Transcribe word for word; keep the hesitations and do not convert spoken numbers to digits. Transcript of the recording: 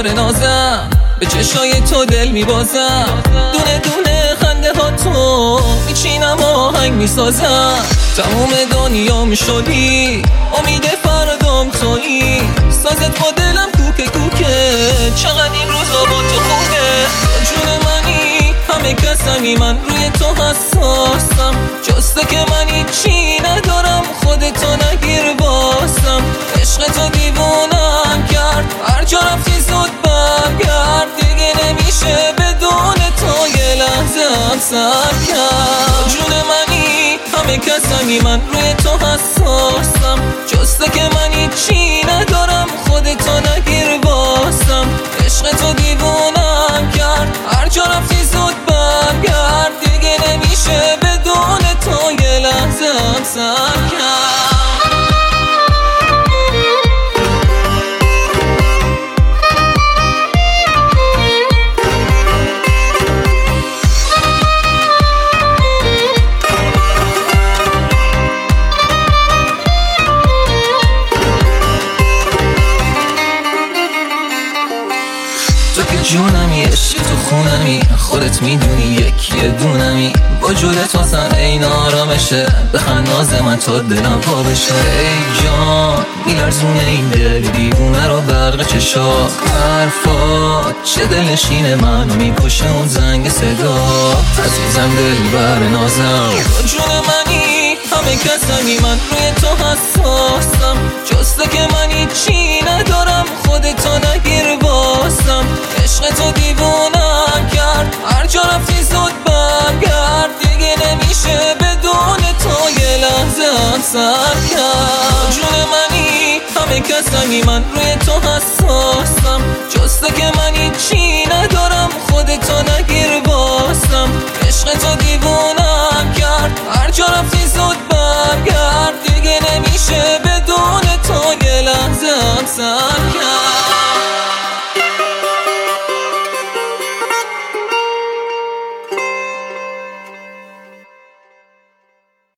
دلبر نازم، به چشای تو دل میبازم، دونه دونه خنده ها تو میچینم آهنگ میسازم. تموم دنیا میشدی، امید فردام تویی، سازت با دلم کوکه کوکه، چقدر این روزا با تو خوبه. جون منی همه کسمی، من روی تو حساسم، جسته که من هیچی ندارم، خودتو نگیر باسم. عشق تو دیوونم کرد، هر جا رفتی زود برگرد، دیگه نمیشه بدون تو یه لحظه هم سر کرد. جون منی همه کسمی، من روی تو حساسم، جسته که من هیچی ندارم، خودتو نگیر باسم. عشق تو دیوونم کرد، هر جا رفتی زود برگرد، دیگه نمیشه بدون تو یه لحظه هم سر کرد. جونمی، عشق تو خونمی، خودت میدونی یکی دونمی، وجودت واسم این آرامشه، بخند ناز من تا دلم پا بشه. ای جان میلرزونه این دل دیوونه رو برق چشات، حرفات چه دلنشین من میکشه اون زنگ صدا. عزیزم دلبر نازم، جون منی همه کسمی، من روی تو حساسم، جسته که من هیچی ندارم، خودتو نگیر باسم. عشق تو دیوونم کرد، هر جا رفتی زود برگرد، دیگه نمیشه بدون تو یه لحظه هم سر کرد. جون منی همه کسمی، من روی تو حساسم، جسته که من هیچی ندارم، خودتو نگیر باسم. عشق تو دیوونم کرد، هر جا رفتی زود برگرد، دیگه نمیشه بدون تو یه لحظه هم سر کرد.